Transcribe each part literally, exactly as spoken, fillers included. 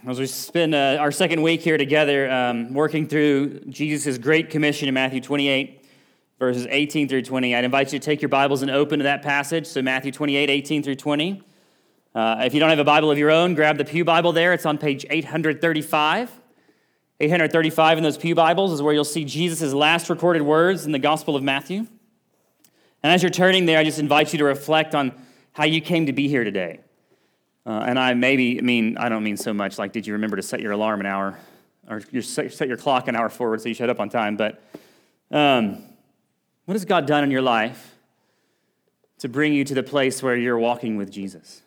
As we spend uh, our second week here together, um, working through Jesus' Great Commission in Matthew twenty-eight, verses eighteen through twenty, I'd invite you to take your Bibles and open to that passage, so Matthew twenty-eight, eighteen through twenty. Uh, if you don't have a Bible of your own, grab the Pew Bible there. It's on page eight thirty-five. eight thirty-five in those Pew Bibles is where you'll see Jesus' last recorded words in the Gospel of Matthew. And as you're turning there, I just invite you to reflect on how you came to be here today. Uh, and I maybe mean, I don't mean so much like, did you remember to set your alarm an hour, or you set, set your clock an hour forward so you showed up on time, but um, what has God done in your life to bring you to the place where you're walking with Jesus?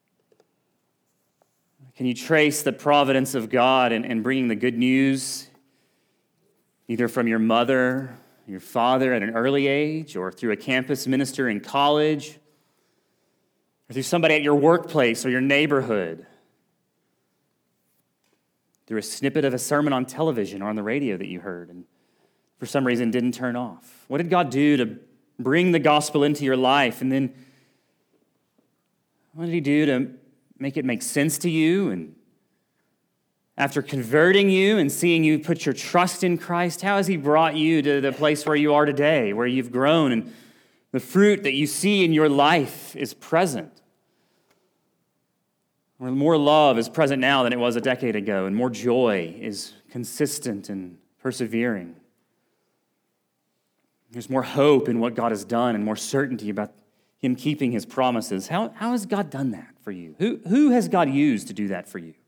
Can you trace the providence of God in, in bringing the good news, either from your mother, your father at an early age, or through a campus minister in college, or through somebody at your workplace or your neighborhood, through a snippet of a sermon on television or on the radio that you heard and for some reason didn't turn off? What did God do to bring the gospel into your life? And then what did he do to make it make sense to you? And after converting you and seeing you put your trust in Christ, how has he brought you to the place where you are today, where you've grown and the fruit that you see in your life is present? Where more love is present now than it was a decade ago, and more joy is consistent and persevering. There's more hope in what God has done and more certainty about him keeping his promises. How, how has God done that for you? Who, who has God used to do that for you?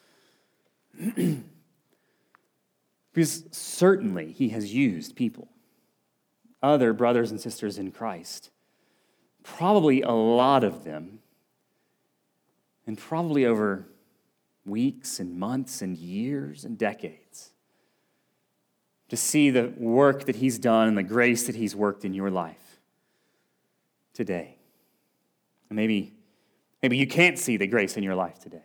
Because certainly he has used people, other brothers and sisters in Christ, probably a lot of them, and probably over weeks and months and years and decades, to see the work that he's done and the grace that he's worked in your life today. And maybe, maybe you can't see the grace in your life today.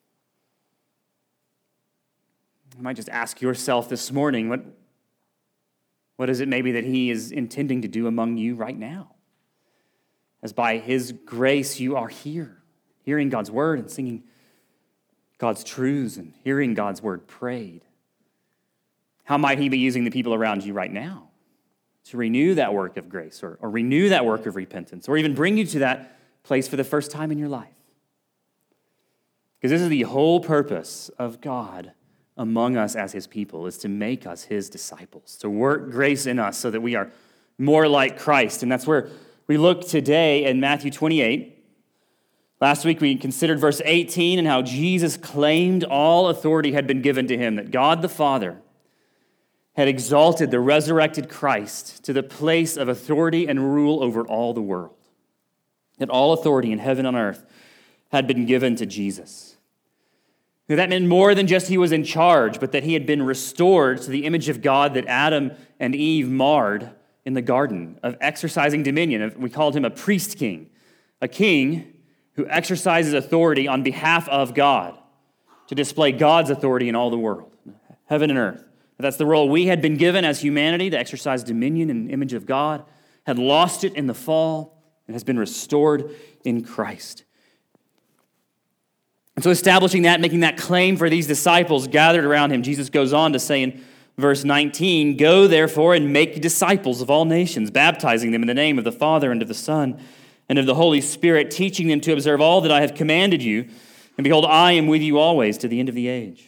You might just ask yourself this morning, what, what is it maybe that he is intending to do among you right now? As by his grace you are here, hearing God's word and singing God's truths and hearing God's word prayed. How might he be using the people around you right now to renew that work of grace or, or renew that work of repentance or even bring you to that place for the first time in your life? Because this is the whole purpose of God among us as his people, is to make us his disciples, to work grace in us so that we are more like Christ. And that's where we look today in Matthew twenty-eight. Last week we considered verse eighteen and how Jesus claimed all authority had been given to him, that God the Father had exalted the resurrected Christ to the place of authority and rule over all the world. That all authority in heaven and earth had been given to Jesus. Now, that meant more than just he was in charge, but that he had been restored to the image of God that Adam and Eve marred in the garden, of exercising dominion. We called him a priest king, a king who exercises authority on behalf of God to display God's authority in all the world, heaven and earth. That's the role we had been given as humanity, to exercise dominion in the image of God, had lost it in the fall, and has been restored in Christ. And so establishing that, making that claim for these disciples gathered around him, Jesus goes on to say in verse nineteen, "Go therefore and make disciples of all nations, baptizing them in the name of the Father and of the Son and of the Holy Spirit, teaching them to observe all that I have commanded you. And behold, I am with you always to the end of the age."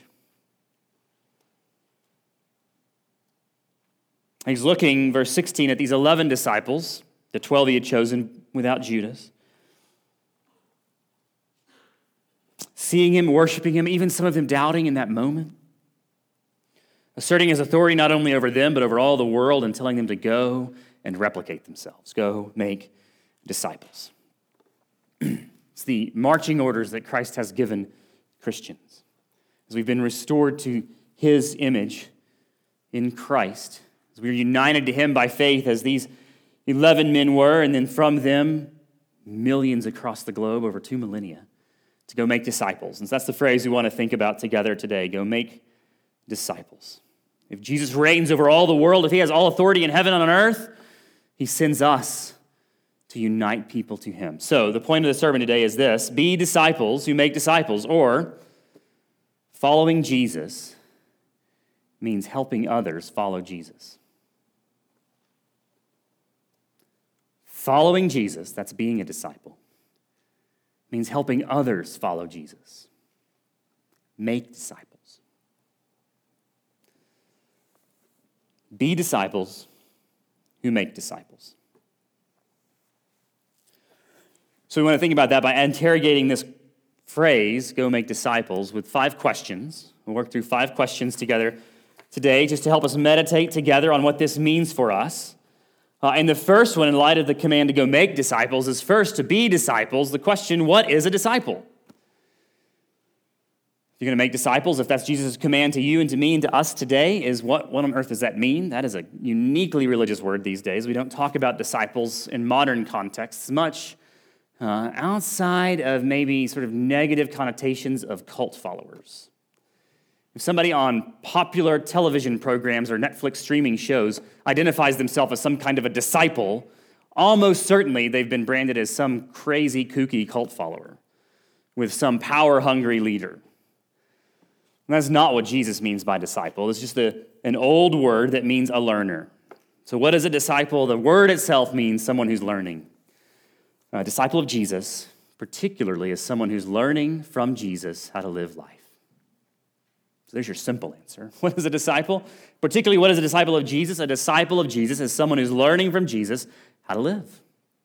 He's looking, verse sixteen, at these eleven disciples, the twelve he had chosen without Judas. Seeing him, worshiping him, even some of them doubting in that moment. Asserting his authority not only over them, but over all the world, and telling them to go and replicate themselves. Go make disciples. It's the marching orders that Christ has given Christians. As we've been restored to his image in Christ, as we are united to him by faith, as these eleven men were, and then from them, millions across the globe over two millennia, to go make disciples. And so that's the phrase we want to think about together today. Go make disciples. If Jesus reigns over all the world, if he has all authority in heaven and on earth, he sends us to unite people to him. So the point of the sermon today is this: be disciples who make disciples, or Following Jesus means helping others follow Jesus. Following Jesus, that's being a disciple, means helping others follow Jesus. Make disciples. Be disciples who make disciples. So we want to think about that by interrogating this phrase, go make disciples, with five questions. We'll work through five questions together today just to help us meditate together on what this means for us. Uh, and the first one, in light of the command to go make disciples, is first to be disciples. The question, what is a disciple? If you're going to make disciples, if that's Jesus' command to you and to me and to us today, is what, what on earth does that mean? That is a uniquely religious word these days. We don't talk about disciples in modern contexts much uh, outside of maybe sort of negative connotations of cult followers. If somebody on popular television programs or Netflix streaming shows identifies themselves as some kind of a disciple, almost certainly they've been branded as some crazy, kooky cult follower with some power-hungry leader. And that's not what Jesus means by disciple. It's just a, an old word that means a learner. So what is a disciple? The word itself means someone who's learning. A disciple of Jesus, particularly, is someone who's learning from Jesus how to live life. So there's your simple answer. What is a disciple? Particularly, what is a disciple of Jesus? A disciple of Jesus is someone who's learning from Jesus how to live.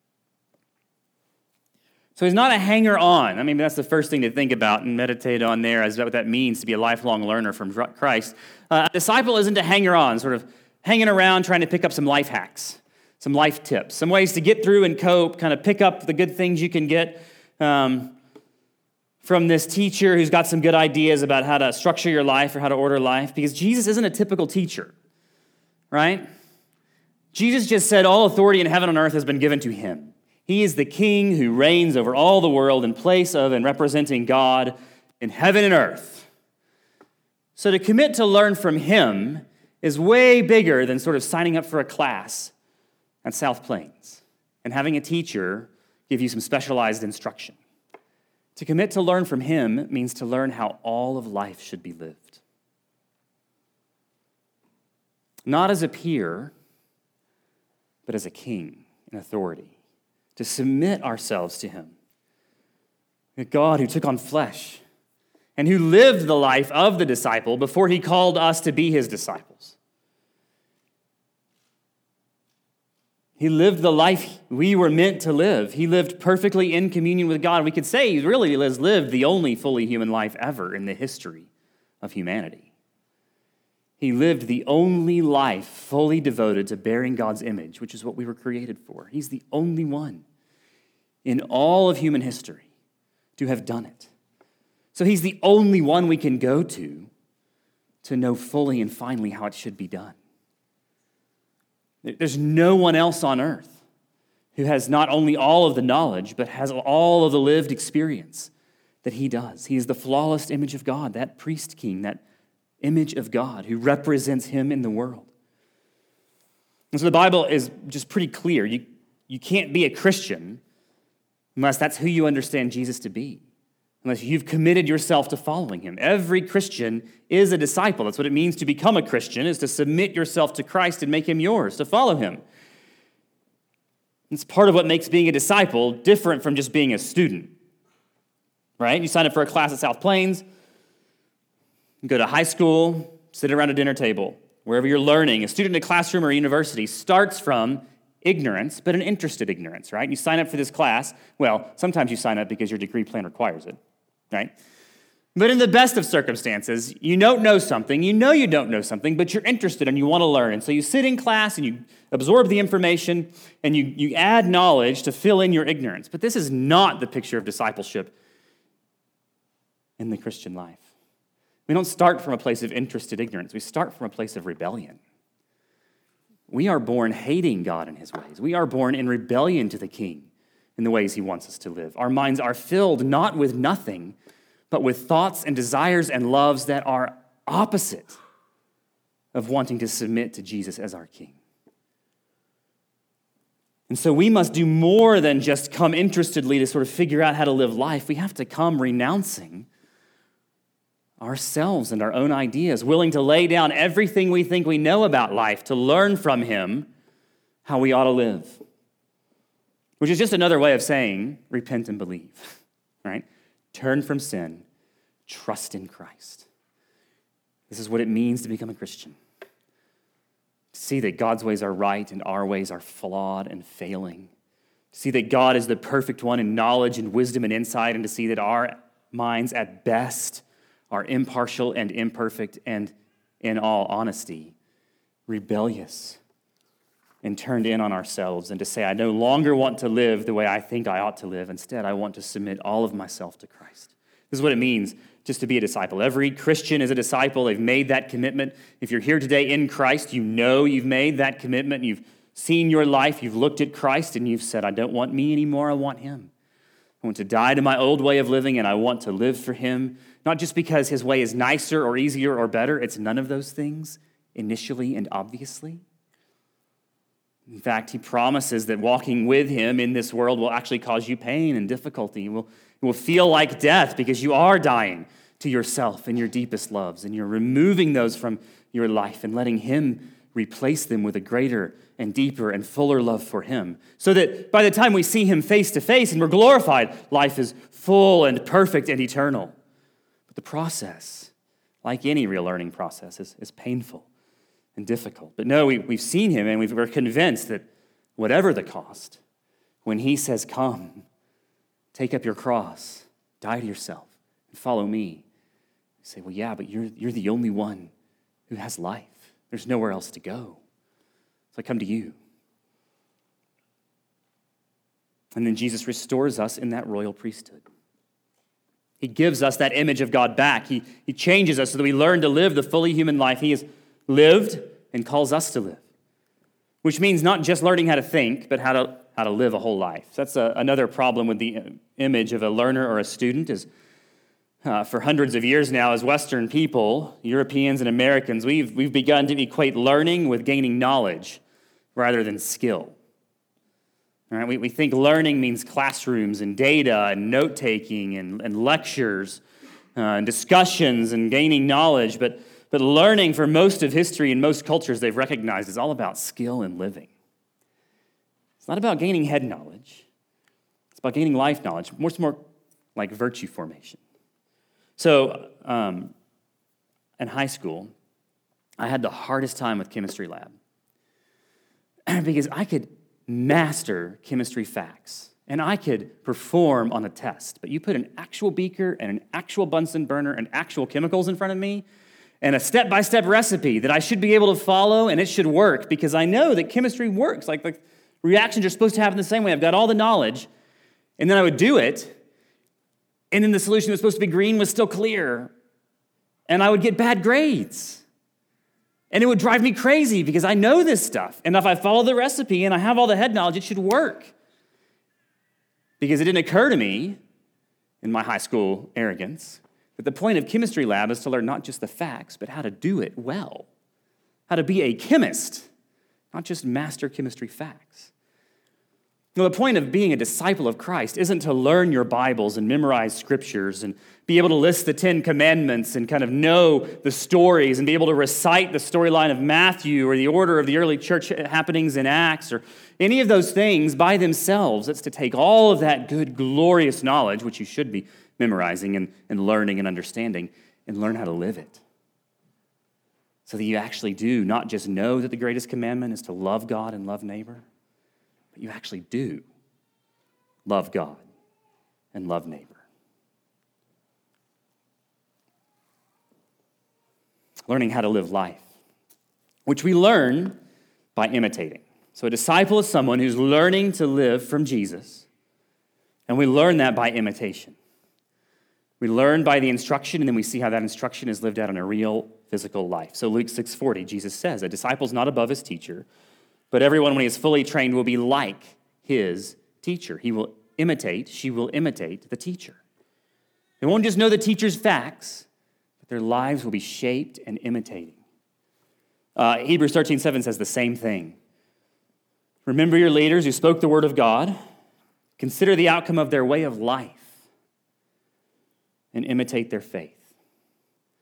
So he's not a hanger-on. I mean, that's the first thing to think about and meditate on there, as what that means to be a lifelong learner from Christ. Uh, a disciple isn't a hanger-on, sort of hanging around trying to pick up some life hacks, some life tips, some ways to get through and cope, kind of pick up the good things you can get um, from this teacher who's got some good ideas about how to structure your life or how to order life, because Jesus isn't a typical teacher, right? Jesus just said all authority in heaven and earth has been given to him. He is the king who reigns over all the world in place of and representing God in heaven and earth. So to commit to learn from him is way bigger than sort of signing up for a class at South Plains and having a teacher give you some specialized instruction. To commit to learn from him means to learn how all of life should be lived. Not as a peer, but as a king in authority. To submit ourselves to him. A God who took on flesh and who lived the life of the disciple before he called us to be his disciples. He lived the life we were meant to live. He lived perfectly in communion with God. We could say he really has lived the only fully human life ever in the history of humanity. He lived the only life fully devoted to bearing God's image, which is what we were created for. He's the only one in all of human history to have done it. So he's the only one we can go to to know fully and finally how it should be done. There's no one else on earth who has not only all of the knowledge, but has all of the lived experience that he does. He is the flawless image of God, that priest king, that image of God who represents him in the world. And so the Bible is just pretty clear. You, you can't be a Christian unless that's who you understand Jesus to be, unless you've committed yourself to following him. Every Christian is a disciple. That's what it means to become a Christian, is to submit yourself to Christ and make him yours, to follow him. It's part of what makes being a disciple different from just being a student, right? You sign up for a class at South Plains, you go to high school, sit around a dinner table, wherever you're learning. A student in a classroom or a university starts from ignorance, but an interested ignorance, right? You sign up for this class. Well, sometimes you sign up because your degree plan requires it, right? But in the best of circumstances, you don't know something, you know you don't know something, but you're interested and you want to learn. And so you sit in class and you absorb the information and you, you add knowledge to fill in your ignorance. But this is not the picture of discipleship in the Christian life. We don't start from a place of interested ignorance. We start from a place of rebellion. We are born hating God and his ways. We are born in rebellion to the King in the ways he wants us to live. Our minds are filled not with nothing, but with thoughts and desires and loves that are opposite of wanting to submit to Jesus as our King. And so we must do more than just come interestedly to sort of figure out how to live life. We have to come renouncing ourselves and our own ideas, willing to lay down everything we think we know about life to learn from him how we ought to live. Which is just another way of saying repent and believe, right? Turn from sin, trust in Christ. This is what it means to become a Christian. To see that God's ways are right and our ways are flawed and failing. To see that God is the perfect one in knowledge and wisdom and insight, and to see that our minds at best are impartial and imperfect and, in all honesty, rebellious and turned in on ourselves, and to say, I no longer want to live the way I think I ought to live. Instead, I want to submit all of myself to Christ. This is what it means just to be a disciple. Every Christian is a disciple. They've made that commitment. If you're here today in Christ, you know you've made that commitment. You've seen your life. You've looked at Christ, and you've said, I don't want me anymore. I want him. I want to die to my old way of living, and I want to live for him. Not just because his way is nicer or easier or better. It's none of those things initially and obviously. In fact, he promises that walking with him in this world will actually cause you pain and difficulty. It will, it will feel like death because you are dying to yourself and your deepest loves, and you're removing those from your life and letting him replace them with a greater and deeper and fuller love for him, so that by the time we see him face to face and we're glorified, life is full and perfect and eternal. But the process, like any real learning process, is, is painful and difficult. But no, we, we've seen him, and we've, we're convinced that whatever the cost, when he says, come, take up your cross, die to yourself, and follow me, you say, well, yeah, but you're, you're the only one who has life. There's nowhere else to go. So I come to you. And then Jesus restores us in that royal priesthood. He gives us that image of God back. He, he changes us so that we learn to live the fully human life he has lived and calls us to live, which means not just learning how to think, but how to how to live a whole life. So that's a, another problem with the image of a learner or a student is uh, for hundreds of years now, as Western people, Europeans and Americans, we've, we've begun to equate learning with gaining knowledge rather than skill. All right, we, we think learning means classrooms and data and note-taking and, and lectures uh, and discussions and gaining knowledge, but But learning for most of history and most cultures they've recognized is all about skill and living. It's not about gaining head knowledge. It's about gaining life knowledge. More, more like virtue formation. So um, in high school, I had the hardest time with chemistry lab because I could master chemistry facts and I could perform on a test. But you put an actual beaker and an actual Bunsen burner and actual chemicals in front of me, and a step-by-step recipe that I should be able to follow, and it should work because I know that chemistry works. Like the reactions are supposed to happen the same way. I've got all the knowledge, and then I would do it, and then the solution that was supposed to be green was still clear, and I would get bad grades. And it would drive me crazy because I know this stuff, and if I follow the recipe and I have all the head knowledge, it should work. Because it didn't occur to me, in my high school arrogance, that the point of chemistry lab is to learn not just the facts, but how to do it well. How to be a chemist, not just master chemistry facts. Now, the point of being a disciple of Christ isn't to learn your Bibles and memorize scriptures and be able to list the Ten Commandments and kind of know the stories and be able to recite the storyline of Matthew or the order of the early church happenings in Acts or any of those things by themselves. It's to take all of that good, glorious knowledge, which you should be memorizing and, and learning and understanding, and learn how to live it. So that you actually do not just know that the greatest commandment is to love God and love neighbor, but you actually do love God and love neighbor. Learning how to live life, which we learn by imitating. So a disciple is someone who's learning to live from Jesus, and we learn that by imitation. We learn by the instruction, and then we see how that instruction is lived out in a real physical life. So Luke six forty, Jesus says, a disciple is not above his teacher, but everyone, when he is fully trained, will be like his teacher. He will imitate, she will imitate the teacher. They won't just know the teacher's facts, but their lives will be shaped and imitating. Uh, Hebrews thirteen seven says the same thing. Remember your leaders who spoke the word of God. Consider the outcome of their way of life and imitate their faith.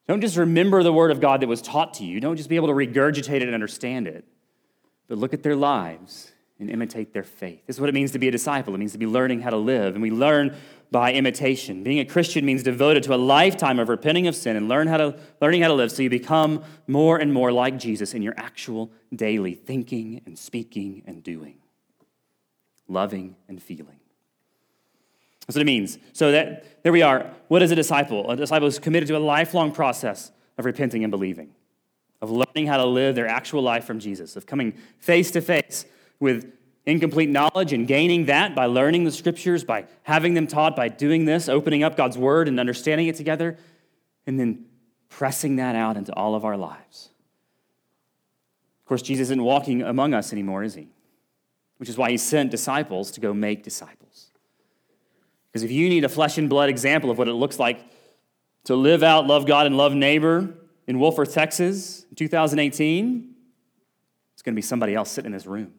Don't just remember the word of God that was taught to you. Don't just be able to regurgitate it and understand it. But look at their lives and imitate their faith. This is what it means to be a disciple. It means to be learning how to live. And we learn by imitation. Being a Christian means devoted to a lifetime of repenting of sin and learn how to, learning how to live so you become more and more like Jesus in your actual daily thinking and speaking and doing, loving and feeling. That's what it means. So that there we are. What is a disciple? A disciple is committed to a lifelong process of repenting and believing, of learning how to live their actual life from Jesus, of coming face to face with incomplete knowledge and gaining that by learning the scriptures, by having them taught, by doing this, opening up God's word and understanding it together, and then pressing that out into all of our lives. Of course, Jesus isn't walking among us anymore, is he? Which is why he sent disciples to go make disciples. Because if you need a flesh and blood example of what it looks like to live out, love God, and love neighbor in Wolford, Texas in two thousand eighteen, it's going to be somebody else sitting in this room.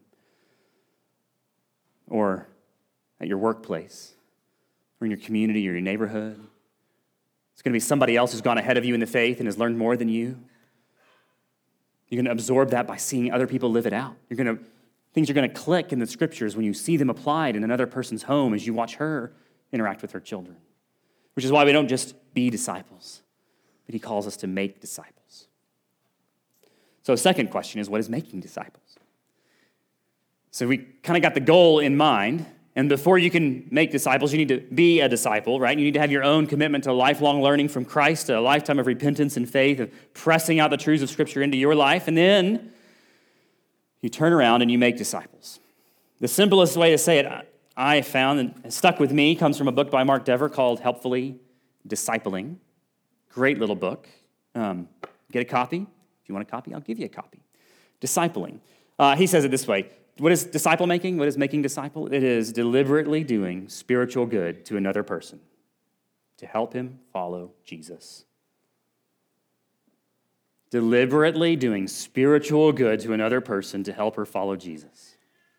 Or at your workplace, or in your community, or your neighborhood. It's going to be somebody else who's gone ahead of you in the faith and has learned more than you. You're going to absorb that by seeing other people live it out. You're going to, things are going to click in the scriptures when you see them applied in another person's home as you watch her interact with her children. Which is why we don't just be disciples, but he calls us to make disciples. So, second question is, what is making disciples? So we kind of got the goal in mind, and before you can make disciples, you need to be a disciple, right? You need to have your own commitment to lifelong learning from Christ, a lifetime of repentance and faith, of pressing out the truths of Scripture into your life, and then you turn around and you make disciples. The simplest way to say it, I found, and stuck with me, comes from a book by Mark Dever called Helpfully Discipling. Great little book. Um, get a copy. If you want a copy, I'll give you a copy. Discipling. Uh, he says it this way. What is disciple making? What is making disciple? It is deliberately doing spiritual good to another person to help him follow Jesus. Deliberately doing spiritual good to another person to help her follow Jesus.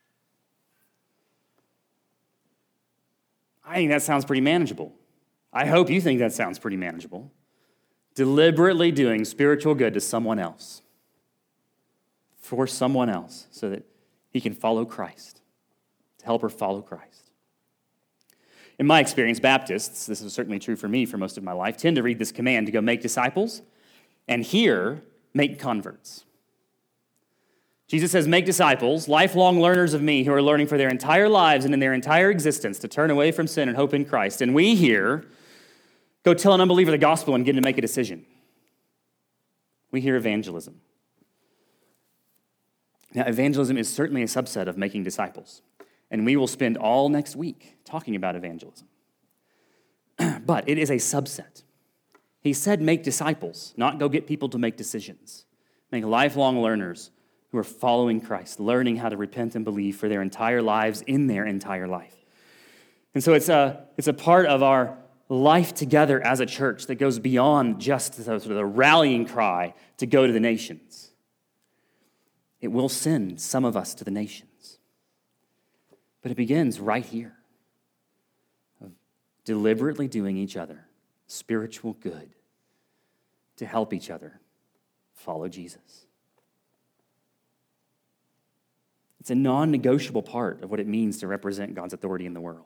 I think that sounds pretty manageable. I hope you think that sounds pretty manageable. Deliberately doing spiritual good to someone else. For someone else, so that he can follow Christ, to help her follow Christ. In my experience, Baptists, this is certainly true for me for most of my life, tend to read this command to go make disciples, and here, make converts. Jesus says, make disciples, lifelong learners of me who are learning for their entire lives and in their entire existence to turn away from sin and hope in Christ. And we here, go tell an unbeliever the gospel and get him to make a decision. We hear evangelism. Now, evangelism is certainly a subset of making disciples, and we will spend all next week talking about evangelism. But it is a subset. He said make disciples, not go get people to make decisions. Make lifelong learners who are following Christ, learning how to repent and believe for their entire lives in their entire life. And so it's a, it's a part of our life together as a church that goes beyond just the, sort of the rallying cry to go to the nations. It will send some of us to the nations. But it begins right here, of deliberately doing each other spiritual good to help each other follow Jesus. It's a non-negotiable part of what it means to represent God's authority in the world.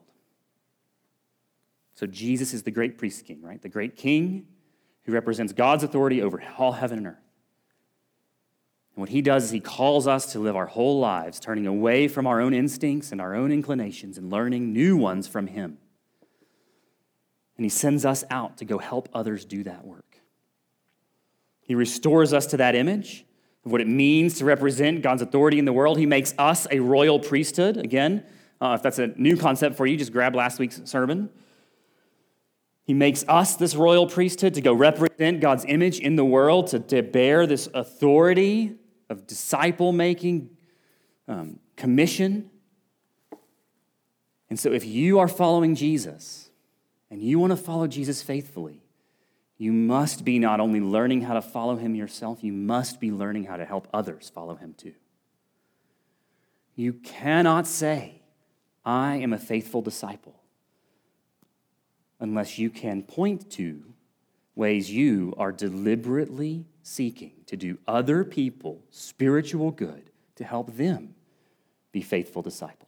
So Jesus is the great priest king, right? The great king who represents God's authority over all heaven and earth. And what he does is he calls us to live our whole lives, turning away from our own instincts and our own inclinations and learning new ones from him. And he sends us out to go help others do that work. He restores us to that image of what it means to represent God's authority in the world. He makes us a royal priesthood. Again, uh, if that's a new concept for you, just grab last week's sermon. He makes us this royal priesthood to go represent God's image in the world, to, to bear this authority of disciple-making um, commission. And so if you are following Jesus and you want to follow Jesus faithfully, you must be not only learning how to follow him yourself, you must be learning how to help others follow him too. You cannot say, I am a faithful disciple, unless you can point to ways you are deliberately seeking to do other people spiritual good to help them be faithful disciples.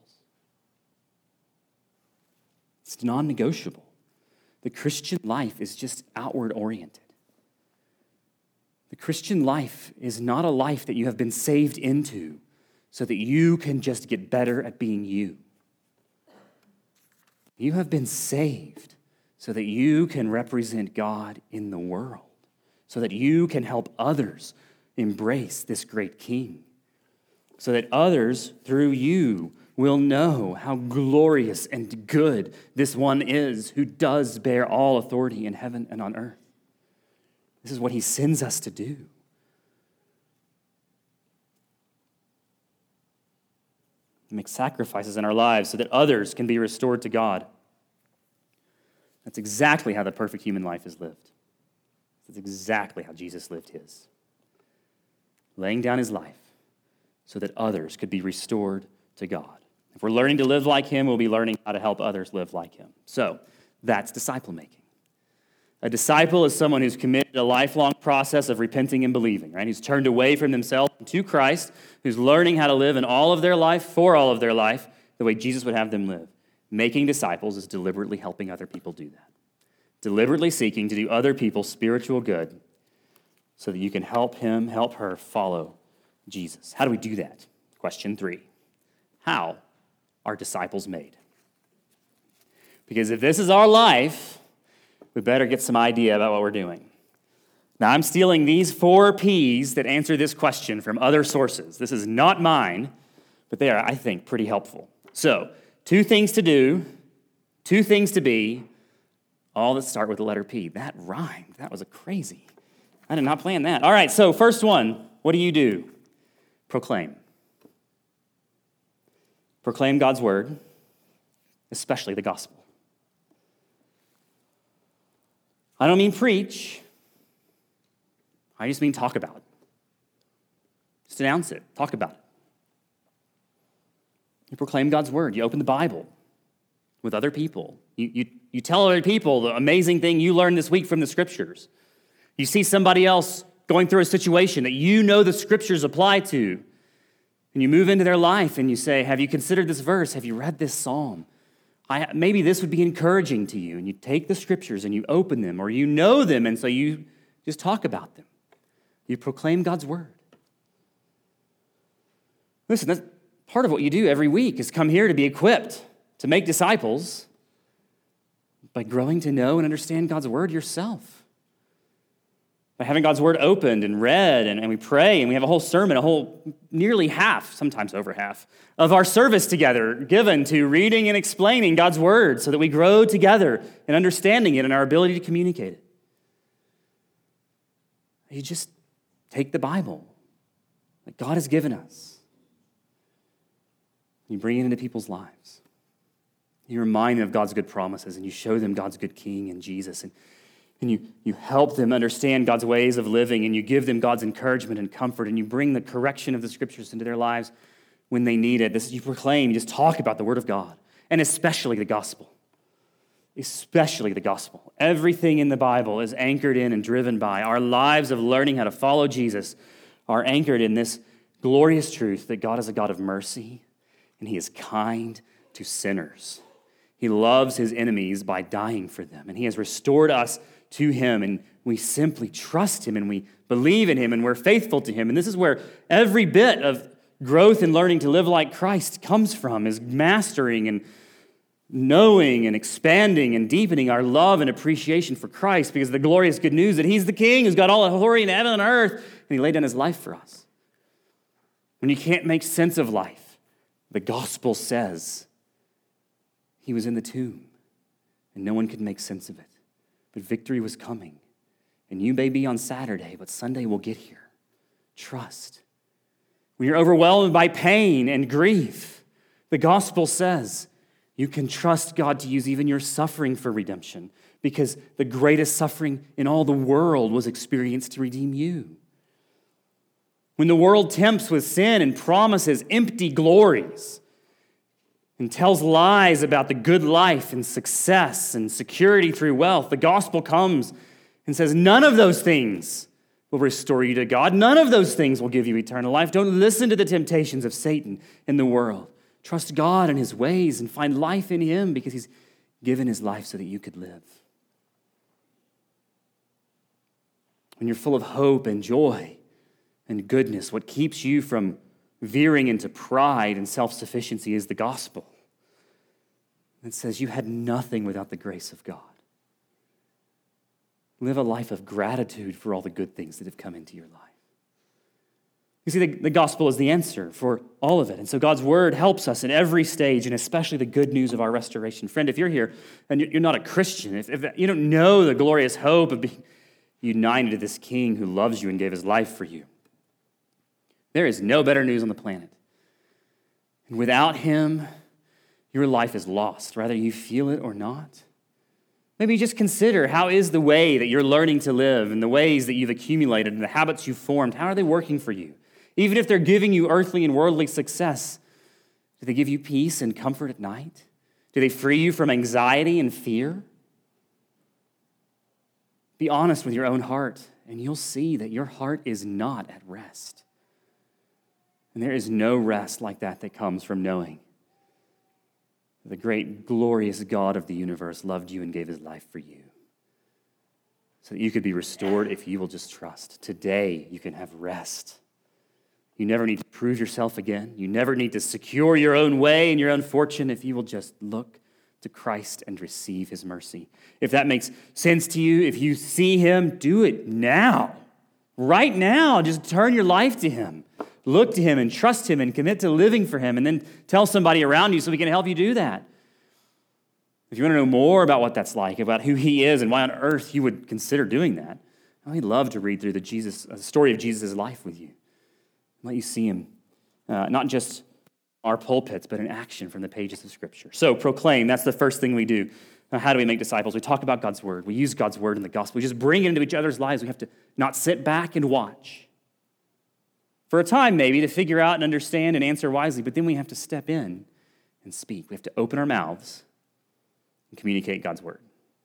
It's non-negotiable. The Christian life is just outward oriented. The Christian life is not a life that you have been saved into so that you can just get better at being you. You have been saved so that you can represent God in the world, so that you can help others embrace this great King, so that others through you will know how glorious and good this one is who does bear all authority in heaven and on earth. This is what he sends us to do. We make sacrifices in our lives so that others can be restored to God. That's exactly how the perfect human life is lived. That's exactly how Jesus lived his. Laying down his life so that others could be restored to God. If we're learning to live like him, we'll be learning how to help others live like him. So, that's disciple making. A disciple is someone who's committed a lifelong process of repenting and believing, right? Who's turned away from themselves to Christ, who's learning how to live in all of their life, for all of their life, the way Jesus would have them live. Making disciples is deliberately helping other people do that. Deliberately seeking to do other people spiritual good so that you can help him, help her follow Jesus. How do we do that? Question three. How are disciples made? Because if this is our life, we better get some idea about what we're doing. Now, I'm stealing these four P's that answer this question from other sources. This is not mine, but they are, I think, pretty helpful. So, two things to do, two things to be, all that start with the letter P. That rhymed. That was a crazy. I did not plan that. All right, so first one, what do you do? Proclaim. Proclaim God's word, especially the gospel. I don't mean preach. I just mean talk about it. Just announce it. Talk about it. You proclaim God's word. You open the Bible with other people. You, you, you tell other people the amazing thing you learned this week from the scriptures. You see somebody else going through a situation that you know the scriptures apply to, and you move into their life and you say, have you considered this verse? Have you read this psalm? I, maybe this would be encouraging to you. And you take the scriptures and you open them, or you know them, and so you just talk about them. You proclaim God's word. Listen, that's part of what you do every week is come here to be equipped to make disciples by growing to know and understand God's word yourself. By having God's word opened and read, and, and we pray, and we have a whole sermon, a whole nearly half, sometimes over half, of our service together given to reading and explaining God's word so that we grow together in understanding it and our ability to communicate it. You just take the Bible that God has given us. You bring it into people's lives. You remind them of God's good promises, and you show them God's good King and Jesus, and And you, you help them understand God's ways of living, and you give them God's encouragement and comfort, and you bring the correction of the scriptures into their lives when they need it. This you proclaim, you just talk about the word of God, and especially the gospel. Especially the gospel. Everything in the Bible is anchored in and driven by our lives of learning how to follow Jesus are anchored in this glorious truth that God is a God of mercy, and he is kind to sinners. He loves his enemies by dying for them, and he has restored us to him, and we simply trust him, and we believe in him, and we're faithful to him. And this is where every bit of growth in learning to live like Christ comes from, is mastering and knowing and expanding and deepening our love and appreciation for Christ, because of the glorious good news that he's the King who's got all authority in heaven and earth, and he laid down his life for us. When you can't make sense of life, the gospel says he was in the tomb, and no one could make sense of it. But victory was coming. And you may be on Saturday, but Sunday will get here. Trust. When you're overwhelmed by pain and grief, the gospel says you can trust God to use even your suffering for redemption, because the greatest suffering in all the world was experienced to redeem you. When the world tempts with sin and promises empty glories, and tells lies about the good life and success and security through wealth, the gospel comes and says, none of those things will restore you to God. None of those things will give you eternal life. Don't listen to the temptations of Satan in the world. Trust God and his ways and find life in him because he's given his life so that you could live. When you're full of hope and joy and goodness, what keeps you from veering into pride and self-sufficiency is the gospel. It says you had nothing without the grace of God. Live a life of gratitude for all the good things that have come into your life. You see, the, the gospel is the answer for all of it. And so God's word helps us in every stage, and especially the good news of our restoration. Friend, if you're here and you're not a Christian, if, if you don't know the glorious hope of being united to this King who loves you and gave his life for you, there is no better news on the planet. And without him, your life is lost, whether you feel it or not. Maybe just consider, how is the way that you're learning to live and the ways that you've accumulated and the habits you've formed, how are they working for you? Even if they're giving you earthly and worldly success, do they give you peace and comfort at night? Do they free you from anxiety and fear? Be honest with your own heart, and you'll see that your heart is not at rest. And there is no rest like that that comes from knowing the great, glorious God of the universe loved you and gave his life for you so that you could be restored if you will just trust. Today, you can have rest. You never need to prove yourself again. You never need to secure your own way and your own fortune if you will just look to Christ and receive his mercy. If that makes sense to you, if you see him, do it now. Right now, just turn your life to him. Look to him and trust him and commit to living for him, and then tell somebody around you so we can help you do that. If you want to know more about what that's like, about who he is and why on earth you would consider doing that, I'd love to read through the Jesus uh, story of Jesus' life with you. Let you see him, uh, not just our pulpits, but in action from the pages of Scripture. So proclaim, that's the first thing we do. Now, how do we make disciples? We talk about God's word. We use God's word in the gospel. We just bring it into each other's lives. We have to not sit back and watch. For a time, maybe, to figure out and understand and answer wisely, but then we have to step in and speak. We have to open our mouths and communicate God's word.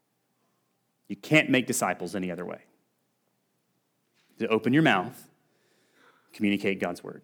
You can't make disciples any other way. To open your mouth, communicate God's word.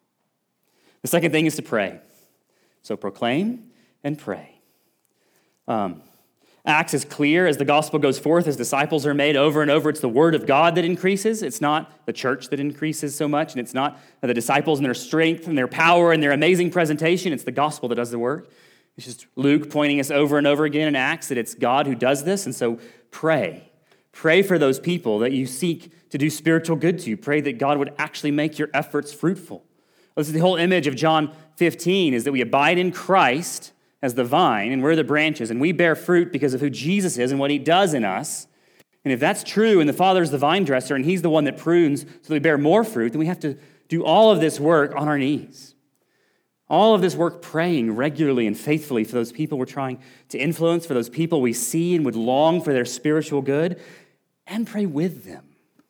The second thing is to pray. So proclaim and pray. Um, Acts is clear as the gospel goes forth, as disciples are made over and over. It's the word of God that increases. It's not the church that increases so much, and it's not the disciples and their strength and their power and their amazing presentation. It's the gospel that does the work. It's just Luke pointing us over and over again in Acts that it's God who does this, and so pray. Pray for those people that you seek to do spiritual good to. Pray that God would actually make your efforts fruitful. This is the whole image of John fifteen, is that we abide in Christ as the vine, and we're the branches, and we bear fruit because of who Jesus is and what he does in us. And if that's true, and the Father's the vine dresser, and he's the one that prunes so that we bear more fruit, then we have to do all of this work on our knees. All of this work praying regularly and faithfully for those people we're trying to influence, for those people we see and would long for their spiritual good, and pray with them.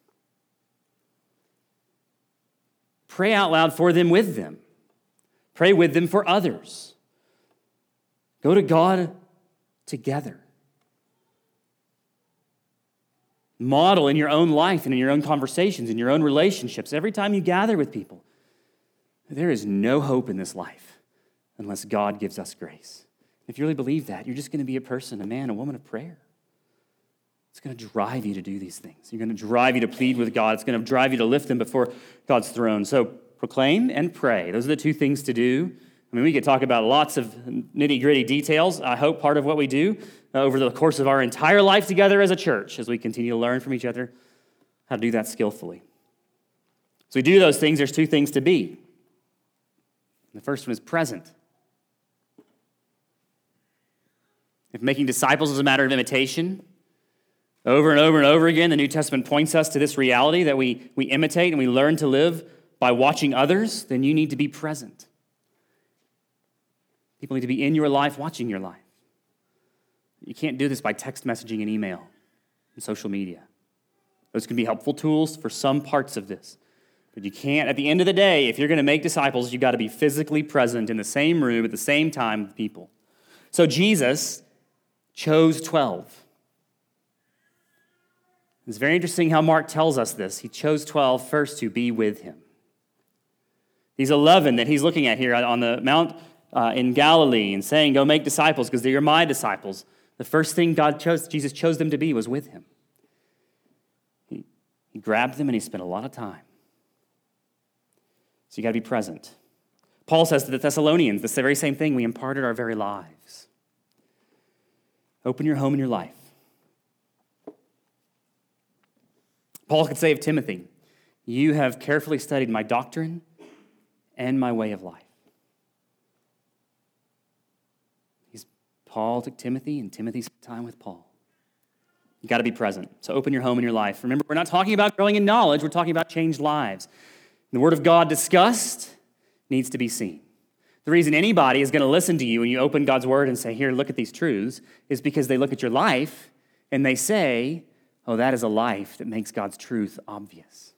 Pray out loud for them with them. Pray with them for others. Go to God together. Model in your own life and in your own conversations, in your own relationships, every time you gather with people. There is no hope in this life unless God gives us grace. If you really believe that, you're just going to be a person, a man, a woman of prayer. It's going to drive you to do these things. You're going to drive you to plead with God. It's going to drive you to lift them before God's throne. So proclaim and pray. Those are the two things to do. I mean, we could talk about lots of nitty-gritty details. I hope part of what we do uh, over the course of our entire life together as a church, as we continue to learn from each other how to do that skillfully. So we do those things, there's two things to be. The first one is present. If making disciples is a matter of imitation, over and over and over again, the New Testament points us to this reality that we, we imitate and we learn to live by watching others, then you need to be present. People need to be in your life, watching your life. You can't do this by text messaging and email and social media. Those can be helpful tools for some parts of this. But you can't, at the end of the day, if you're going to make disciples, you've got to be physically present in the same room at the same time with people. So Jesus chose twelve. It's very interesting how Mark tells us this. He chose twelve first to be with him. These eleven that he's looking at here on the Mount uh, in Galilee and saying, go make disciples because they're my disciples. The first thing God chose, Jesus chose them to be was with him. He, he grabbed them and he spent a lot of time. So you got to be present. Paul says to the Thessalonians, it's the very same thing. We imparted our very lives. Open your home and your life. Paul could say of Timothy, you have carefully studied my doctrine and my way of life. He's, Paul took Timothy, and Timothy spent time with Paul. You got to be present. So open your home and your life. Remember, we're not talking about growing in knowledge. We're talking about changed lives. The Word of God discussed needs to be seen. The reason anybody is going to listen to you when you open God's Word and say, here, look at these truths, is because they look at your life and they say, oh, that is a life that makes God's truth obvious.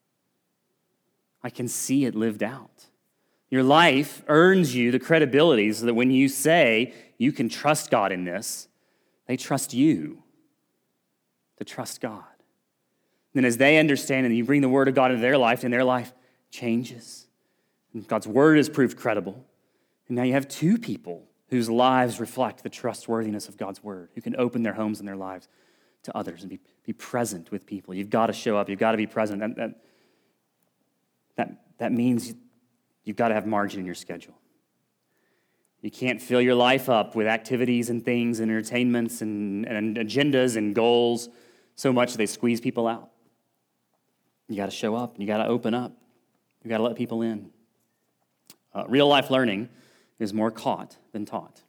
I can see it lived out. Your life earns you the credibility so that when you say you can trust God in this, they trust you to trust God. Then as they understand and you bring the Word of God into their life, and their life changes. And God's Word is proved credible. And now you have two people whose lives reflect the trustworthiness of God's Word, who can open their homes and their lives to others and be, be present with people. You've got to show up. You've got to be present. That, that, that, that means you've got to have margin in your schedule. You can't fill your life up with activities and things and entertainments and, and agendas and goals so much that they squeeze people out. You got to show up. You got to open up. You got to let people in. Uh, real life learning is more caught than taught.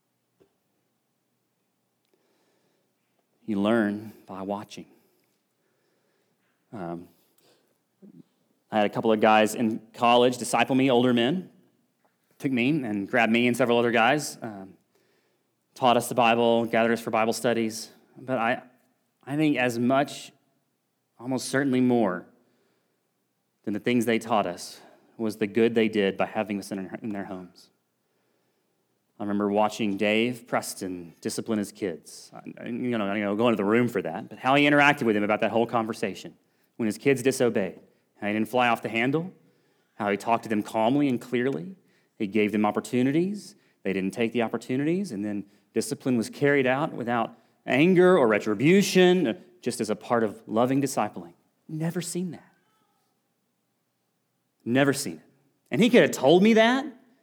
You learn by watching. Um, I had a couple of guys in college disciple me, older men, took me and grabbed me and several other guys, um, taught us the Bible, gathered us for Bible studies. But I, I think as much, almost certainly more, than the things they taught us was the good they did by having us in, in their homes. I remember watching Dave Preston discipline his kids. I, you know, I don't go into the room for that, but how he interacted with them about that whole conversation when his kids disobeyed. How he didn't fly off the handle, how he talked to them calmly and clearly. He gave them opportunities. They didn't take the opportunities, and then discipline was carried out without anger or retribution, just as a part of loving discipling. Never seen that. Never seen it. And he could have told me that,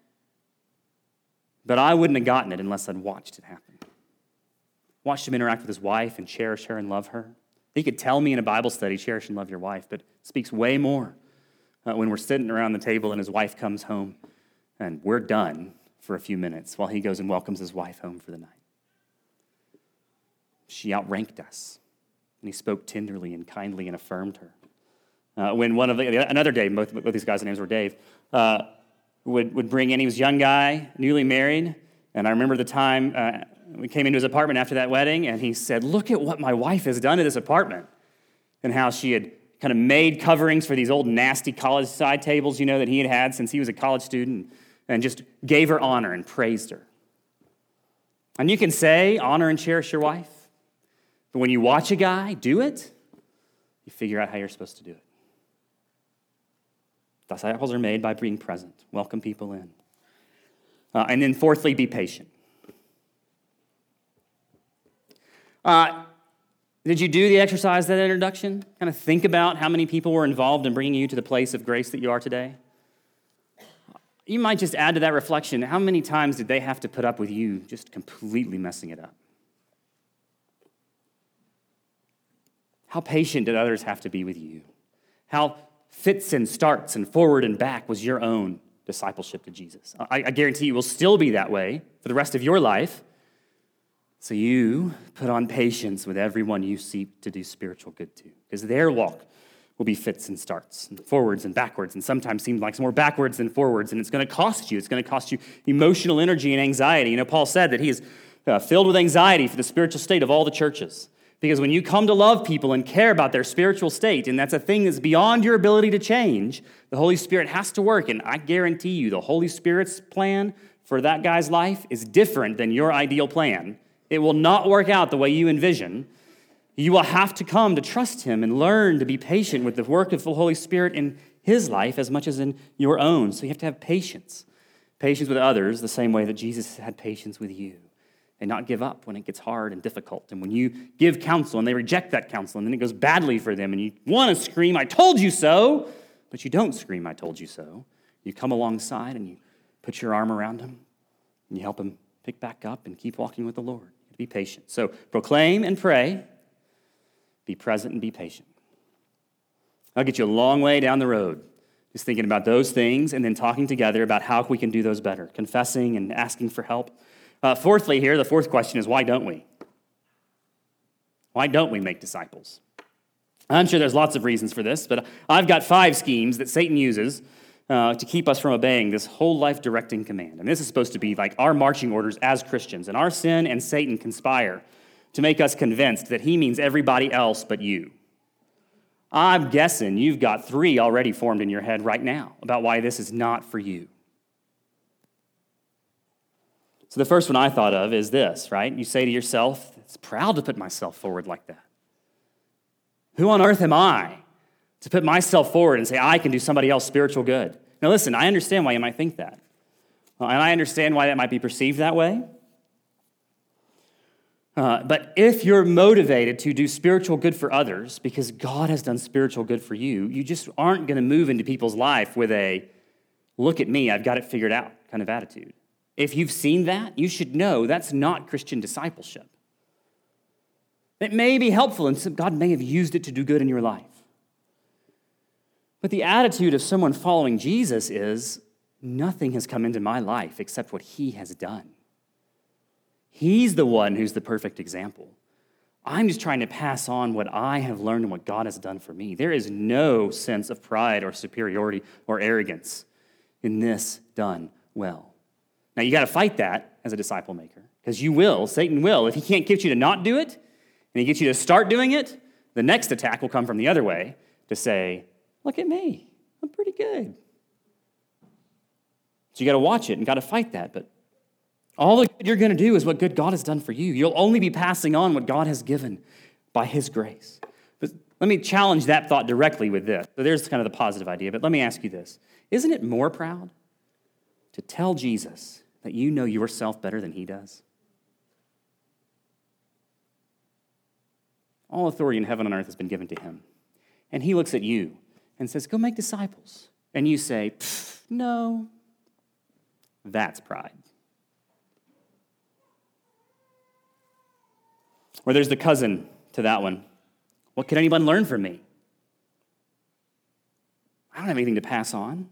but I wouldn't have gotten it unless I'd watched it happen. Watched him interact with his wife and cherish her and love her. He could tell me in a Bible study, cherish and love your wife, but it speaks way more uh, when we're sitting around the table and his wife comes home and we're done for a few minutes while he goes and welcomes his wife home for the night. She outranked us, and he spoke tenderly and kindly and affirmed her. Uh, when one of the, another Dave, both, both these guys' names were Dave, uh, would, would bring in, he was a young guy, newly married, and I remember the time uh, we came into his apartment after that wedding, and he said, look at what my wife has done to this apartment, and how she had kind of made coverings for these old nasty college side tables, you know, that he had had since he was a college student, and just gave her honor and praised her. And you can say, honor and cherish your wife, but when you watch a guy do it, you figure out how you're supposed to do it. Disciples are made by being present. Welcome people in. Uh, and then fourthly, be patient. Uh, did you do the exercise, that introduction? Kind of think about how many people were involved in bringing you to the place of grace that you are today? You might just add to that reflection, how many times did they have to put up with you just completely messing it up? How patient did others have to be with you? How fits and starts and forward and back was your own discipleship to Jesus? I, I guarantee you will still be that way for the rest of your life. So you put on patience with everyone you seek to do spiritual good to, because their walk will be fits and starts, and forwards and backwards, and sometimes seems like more backwards than forwards, and it's going to cost you. It's going to cost you emotional energy and anxiety. You know, Paul said that he is uh, filled with anxiety for the spiritual state of all the churches, because when you come to love people and care about their spiritual state, and that's a thing that's beyond your ability to change, the Holy Spirit has to work, and I guarantee you the Holy Spirit's plan for that guy's life is different than your ideal plan. It will not work out the way you envision, You will have to come to trust him and learn to be patient with the work of the Holy Spirit in his life as much as in your own. So you have to have patience. Patience with others the same way that Jesus had patience with you. And not give up when it gets hard and difficult. And when you give counsel and they reject that counsel and then it goes badly for them and you want to scream, I told you so, but you don't scream, I told you so. You come alongside and you put your arm around them and you help them pick back up and keep walking with the Lord. Be patient. So proclaim and pray. Be present and be patient. I'll get you a long way down the road. Just thinking about those things and then talking together about how we can do those better. Confessing and asking for help. Uh, fourthly here, the fourth question is, why don't we? Why don't we make disciples? I'm sure there's lots of reasons for this, but I've got five schemes that Satan uses uh, to keep us from obeying this whole life directing command. And this is supposed to be like our marching orders as Christians. And our sin and Satan conspire to make us convinced that he means everybody else but you. I'm guessing you've got three already formed in your head right now about why this is not for you. So the first one I thought of is this, right? You say to yourself, it's proud to put myself forward like that. Who on earth am I to put myself forward and say I can do somebody else spiritual good? Now listen, I understand why you might think that. Uh, and I understand why that might be perceived that way. Uh, but if you're motivated to do spiritual good for others because God has done spiritual good for you, you just aren't going to move into people's life with a, look at me, I've got it figured out kind of attitude. If you've seen that, you should know that's not Christian discipleship. It may be helpful, and God may have used it to do good in your life. But the attitude of someone following Jesus is, nothing has come into my life except what he has done. He's the one who's the perfect example. I'm just trying to pass on what I have learned and what God has done for me. There is no sense of pride or superiority or arrogance in this done well. Now, you got to fight that as a disciple maker, because you will, Satan will. If he can't get you to not do it, and he gets you to start doing it, the next attack will come from the other way to say, look at me, I'm pretty good. So you got to watch it and got to fight that, but all the good you're going to do is what good God has done for you. You'll only be passing on what God has given by his grace. But let me challenge that thought directly with this. So there's kind of the positive idea, but let me ask you this. Isn't it more proud to tell Jesus that you know yourself better than he does? All authority in heaven and earth has been given to him. And he looks at you and says, go make disciples. And you say, no, that's pride. Or there's the cousin to that one. What can anyone learn from me? I don't have anything to pass on.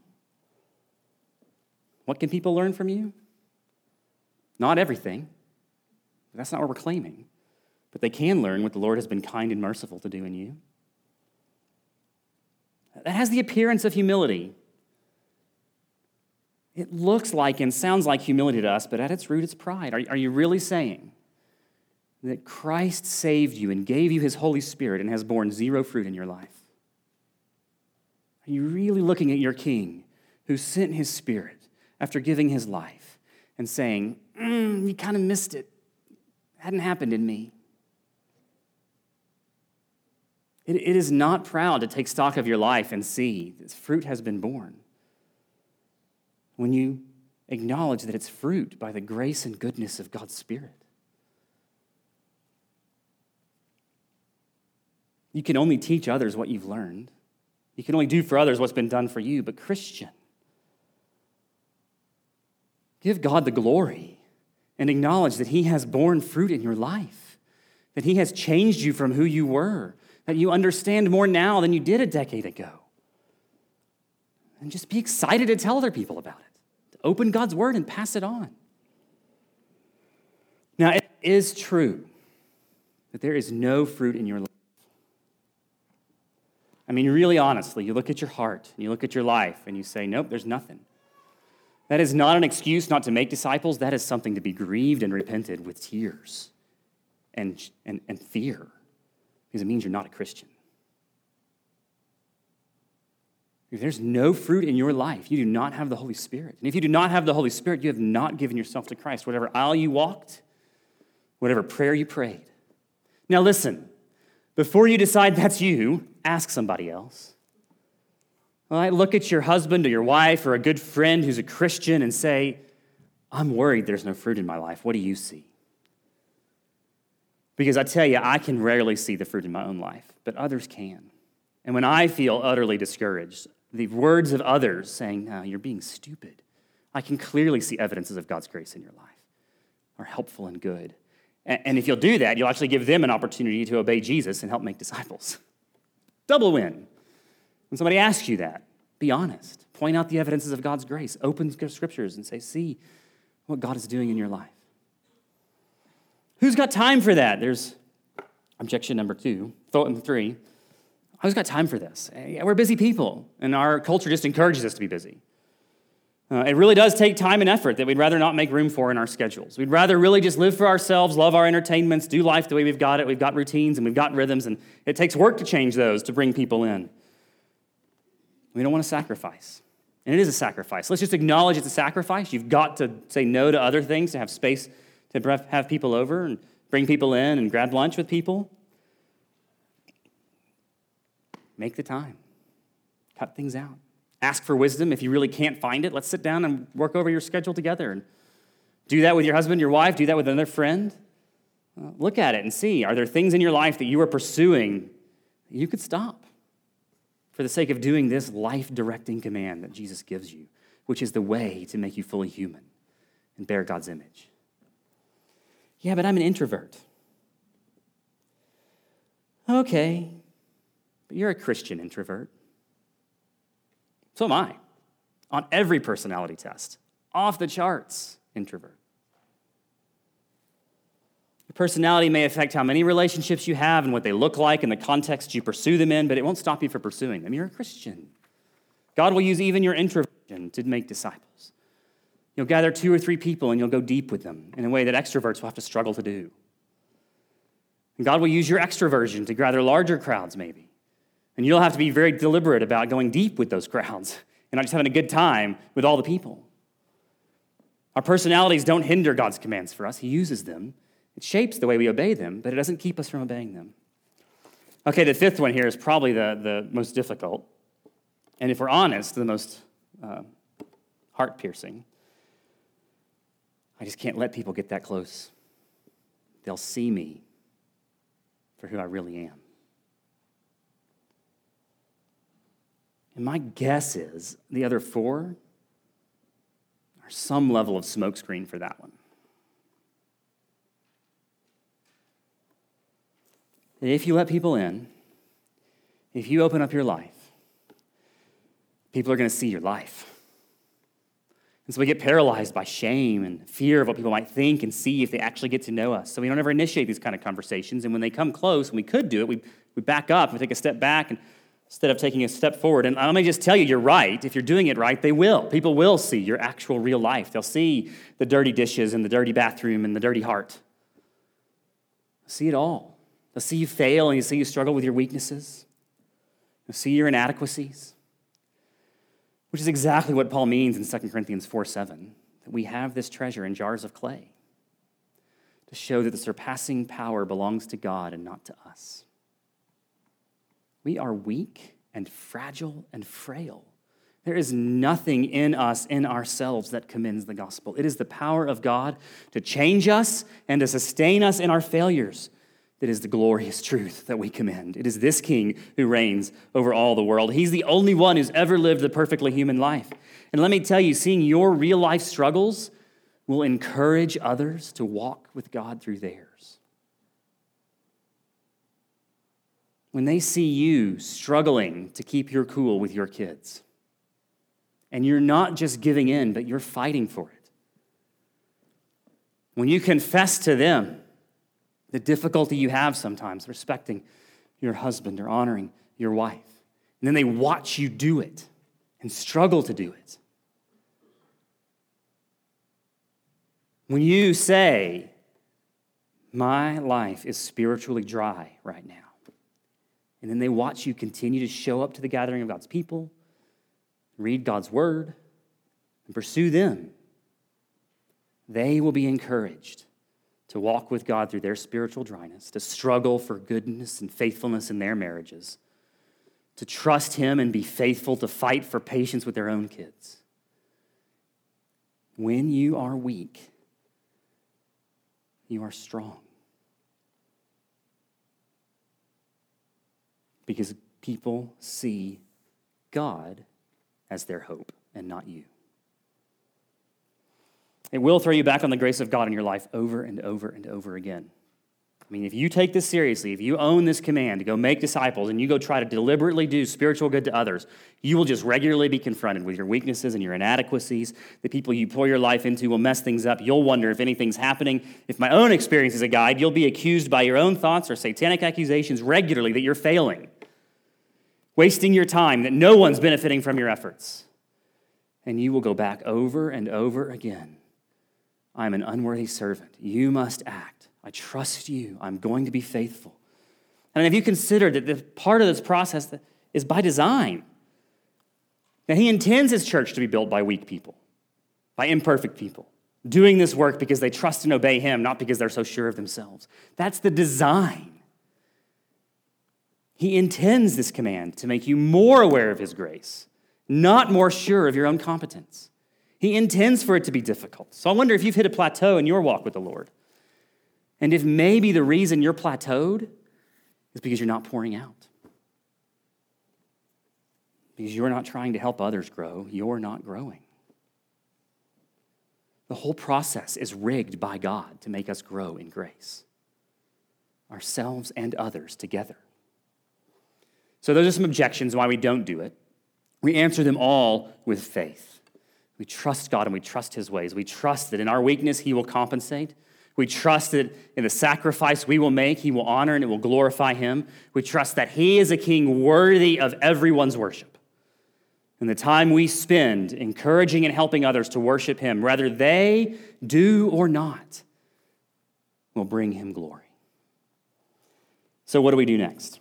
What can people learn from you? Not everything. That's not what we're claiming. But they can learn what the Lord has been kind and merciful to do in you. That has the appearance of humility. It looks like and sounds like humility to us, but at its root, it's pride. Are, are you really saying that Christ saved you and gave you his Holy Spirit and has borne zero fruit in your life? Are you really looking at your King who sent his Spirit after giving his life and saying, mm, you kind of missed it. It hadn't happened in me. It, it is not proud to take stock of your life and see that fruit has been borne. When you acknowledge that it's fruit by the grace and goodness of God's Spirit. You can only teach others what you've learned. You can only do for others what's been done for you. But Christian, give God the glory and acknowledge that he has borne fruit in your life, that he has changed you from who you were, that you understand more now than you did a decade ago. And just be excited to tell other people about it, to open God's word and pass it on. Now, it is true that there is no fruit in your life. I mean, really honestly, you look at your heart, and you look at your life, and you say, nope, there's nothing. That is not an excuse not to make disciples. That is something to be grieved and repented with tears and, and, and fear, because it means you're not a Christian. If there's no fruit in your life, you do not have the Holy Spirit. And if you do not have the Holy Spirit, you have not given yourself to Christ, whatever aisle you walked, whatever prayer you prayed. Now listen, Before you decide that's you, ask somebody else. All right, look at your husband or your wife or a good friend who's a Christian and say, I'm worried there's no fruit in my life. What do you see? Because I tell you, I can rarely see the fruit in my own life, but others can. And when I feel utterly discouraged, the words of others saying, no, you're being stupid, I can clearly see evidences of God's grace in your life are helpful and good. And if you'll do that, you'll actually give them an opportunity to obey Jesus and help make disciples. Double win. When somebody asks you that, be honest. Point out the evidences of God's grace. Open scriptures and say, see what God is doing in your life. Who's got time for that? There's objection number two, thought number three. Who's got time for this? We're busy people, and our culture just encourages us to be busy. Uh, it really does take time and effort that we'd rather not make room for in our schedules. We'd rather really just live for ourselves, love our entertainments, do life the way we've got it. We've got routines and we've got rhythms, and it takes work to change those, to bring people in. We don't want to sacrifice. And it is a sacrifice. Let's just acknowledge it's a sacrifice. You've got to say no to other things to have space to have people over and bring people in and grab lunch with people. Make the time. Cut things out. Ask for wisdom. If you really can't find it, let's sit down and work over your schedule together. And do that with your husband, your wife. Do that with another friend. Uh, look at it and see, are there things in your life that you are pursuing that you could stop for the sake of doing this life-directing command that Jesus gives you, which is the way to make you fully human and bear God's image? Yeah, but I'm an introvert. Okay, but you're a Christian introvert. So am I. On every personality test. Off the charts, introvert. Your personality may affect how many relationships you have and what they look like and the context you pursue them in, but it won't stop you from pursuing them. You're a Christian. God will use even your introversion to make disciples. You'll gather two or three people and you'll go deep with them in a way that extroverts will have to struggle to do. And God will use your extroversion to gather larger crowds maybe. And you'll have to be very deliberate about going deep with those crowds and not just having a good time with all the people. Our personalities don't hinder God's commands for us. He uses them. It shapes the way we obey them, but it doesn't keep us from obeying them. Okay, the fifth one here is probably the, the most difficult. And if we're honest, the most uh, heart-piercing. I just can't let people get that close. They'll see me for who I really am. And my guess is the other four are some level of smokescreen for that one. If you let people in, if you open up your life, people are going to see your life. And so we get paralyzed by shame and fear of what people might think and see if they actually get to know us. So we don't ever initiate these kind of conversations. And when they come close, and we could do it, we, we back up, we take a step back, and instead of taking a step forward. And let me just tell you, you're right. If you're doing it right, they will. People will see your actual real life. They'll see the dirty dishes and the dirty bathroom and the dirty heart. They'll see it all. They'll see you fail and they'll see you struggle with your weaknesses. They'll see your inadequacies, which is exactly what Paul means in Second Corinthians four seven, that we have this treasure in jars of clay to show that the surpassing power belongs to God and not to us. We are weak and fragile and frail. There is nothing in us, in ourselves, that commends the gospel. It is the power of God to change us and to sustain us in our failures that is the glorious truth that we commend. It is this King who reigns over all the world. He's the only one who's ever lived the perfectly human life. And let me tell you, seeing your real life struggles will encourage others to walk with God through theirs. When they see you struggling to keep your cool with your kids, and you're not just giving in, but you're fighting for it. When you confess to them the difficulty you have sometimes respecting your husband or honoring your wife, and then they watch you do it and struggle to do it. When you say, my life is spiritually dry right now, and then they watch you continue to show up to the gathering of God's people, read God's word, and pursue them, they will be encouraged to walk with God through their spiritual dryness, to struggle for goodness and faithfulness in their marriages, to trust him and be faithful, to fight for patience with their own kids. When you are weak, you are strong. Because people see God as their hope and not you. It will throw you back on the grace of God in your life over and over and over again. I mean, if you take this seriously, if you own this command to go make disciples and you go try to deliberately do spiritual good to others, you will just regularly be confronted with your weaknesses and your inadequacies. The people you pour your life into will mess things up. You'll wonder if anything's happening. If my own experience is a guide, you'll be accused by your own thoughts or satanic accusations regularly that you're failing, wasting your time, that no one's benefiting from your efforts. And you will go back over and over again. I'm an unworthy servant. You must act. I trust you. I'm going to be faithful. And have you considered that the part of this process is by design? That he intends his church to be built by weak people, by imperfect people, doing this work because they trust and obey him, not because they're so sure of themselves. That's the design. He intends this command to make you more aware of his grace, not more sure of your own competence. He intends for it to be difficult. So I wonder if you've hit a plateau in your walk with the Lord. And if maybe the reason you're plateaued is because you're not pouring out. Because you're not trying to help others grow, you're not growing. The whole process is rigged by God to make us grow in grace, ourselves and others together. So those are some objections why we don't do it. We answer them all with faith. We trust God and we trust his ways. We trust that in our weakness, he will compensate. We trust that in the sacrifice we will make, he will honor and it will glorify him. We trust that he is a king worthy of everyone's worship. And the time we spend encouraging and helping others to worship him, whether they do or not, will bring him glory. So what do we do next?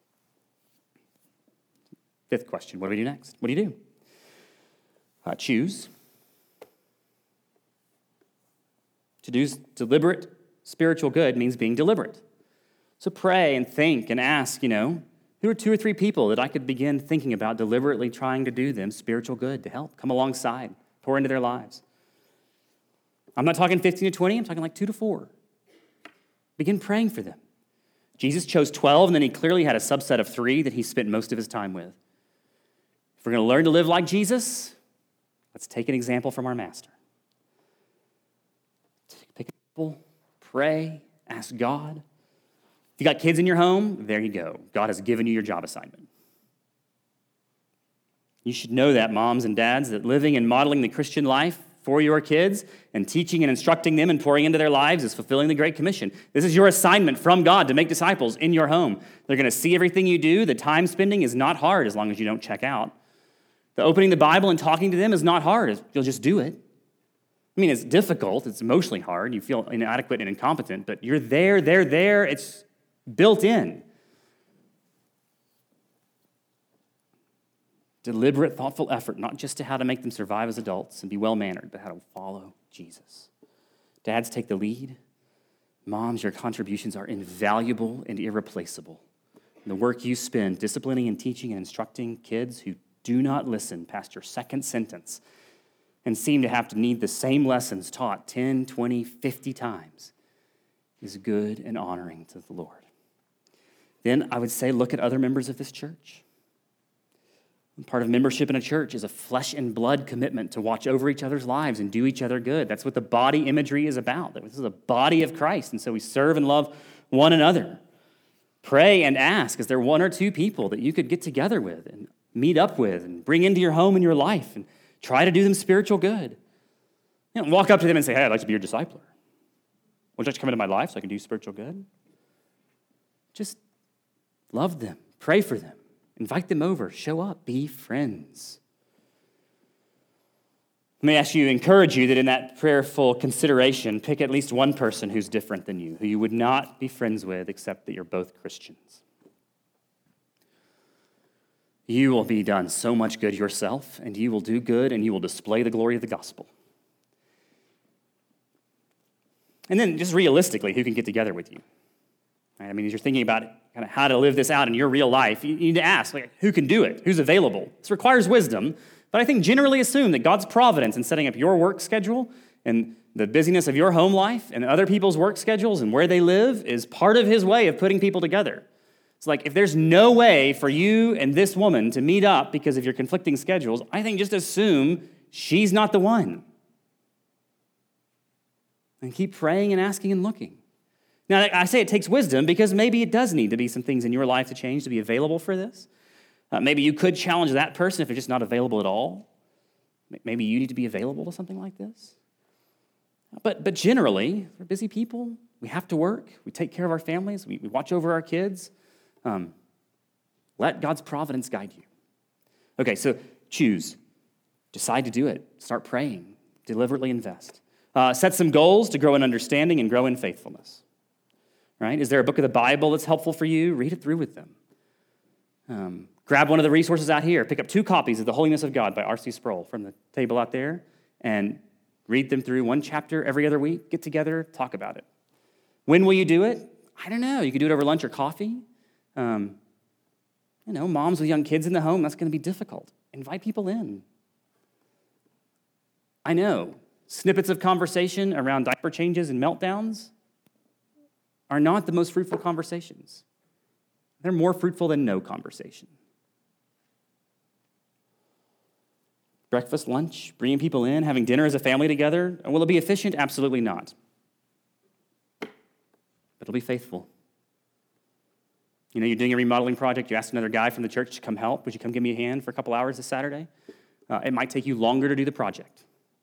Fifth question, what do we do next? What do you do? Uh, choose. To do deliberate spiritual good means being deliberate. So pray and think and ask, you know, who are two or three people that I could begin thinking about deliberately trying to do them spiritual good to help, come alongside, pour into their lives. I'm not talking fifteen to twenty, I'm talking like two to four. Begin praying for them. Jesus chose twelve, and then he clearly had a subset of three that he spent most of his time with. If we're going to learn to live like Jesus, let's take an example from our master. Pick a couple, pray, ask God. If you got kids in your home, there you go. God has given you your job assignment. You should know that, moms and dads, that living and modeling the Christian life for your kids and teaching and instructing them and pouring into their lives is fulfilling the Great Commission. This is your assignment from God to make disciples in your home. They're going to see everything you do. The time spending is not hard as long as you don't check out. The opening the Bible and talking to them is not hard. You'll just do it. I mean, it's difficult. It's emotionally hard. You feel inadequate and incompetent, but you're there, they're there. It's built in. Deliberate, thoughtful effort, not just to how to make them survive as adults and be well-mannered, but how to follow Jesus. Dads, take the lead. Moms, your contributions are invaluable and irreplaceable. And the work you spend disciplining and teaching and instructing kids who do not listen past your second sentence and seem to have to need the same lessons taught ten, twenty, fifty times is good and honoring to the Lord. Then I would say look at other members of this church. Part of membership in a church is a flesh and blood commitment to watch over each other's lives and do each other good. That's what the body imagery is about. This is a body of Christ, and so we serve and love one another. Pray and ask, is there one or two people that you could get together with and meet up with and bring into your home and your life and try to do them spiritual good? You know, walk up to them and say, hey, I'd like to be your discipler. Would you like to come into my life so I can do spiritual good? Just love them. Pray for them. Invite them over. Show up. Be friends. Let me ask you, encourage you that in that prayerful consideration, pick at least one person who's different than you, who you would not be friends with except that you're both Christians. You will be done so much good yourself, and you will do good, and you will display the glory of the gospel. And then just realistically, who can get together with you? Right? I mean, as you're thinking about kind of how to live this out in your real life, you need to ask, like, who can do it? Who's available? This requires wisdom, but I think generally assume that God's providence in setting up your work schedule and the busyness of your home life and other people's work schedules and where they live is part of his way of putting people together. It's like, if there's no way for you and this woman to meet up because of your conflicting schedules, I think just assume she's not the one. And keep praying and asking and looking. Now, I say it takes wisdom because maybe it does need to be some things in your life to change to be available for this. Uh, maybe you could challenge that person if they're just not available at all. Maybe you need to be available to something like this. But, but generally, we're busy people. We have to work. We take care of our families. We, we watch over our kids. Um, let God's providence guide you. Okay, so choose. Decide to do it. Start praying. Deliberately invest. Uh, set some goals to grow in understanding and grow in faithfulness. Right? Is there a book of the Bible that's helpful for you? Read it through with them. Um, grab one of the resources out here. Pick up two copies of The Holiness of God by R C Sproul from the table out there and read them through one chapter every other week. Get together, talk about it. When will you do it? I don't know. You could do it over lunch or coffee. Um, you know, moms with young kids in the home, that's going to be difficult. Invite people in. I know. Snippets of conversation around diaper changes and meltdowns are not the most fruitful conversations. They're more fruitful than no conversation. Breakfast, lunch, bringing people in, having dinner as a family together. Will it be efficient? Absolutely not. But it'll be faithful. You know, you're doing a remodeling project, you ask another guy from the church to come help. Would you come give me a hand for a couple hours this Saturday? Uh, it might take you longer to do the project.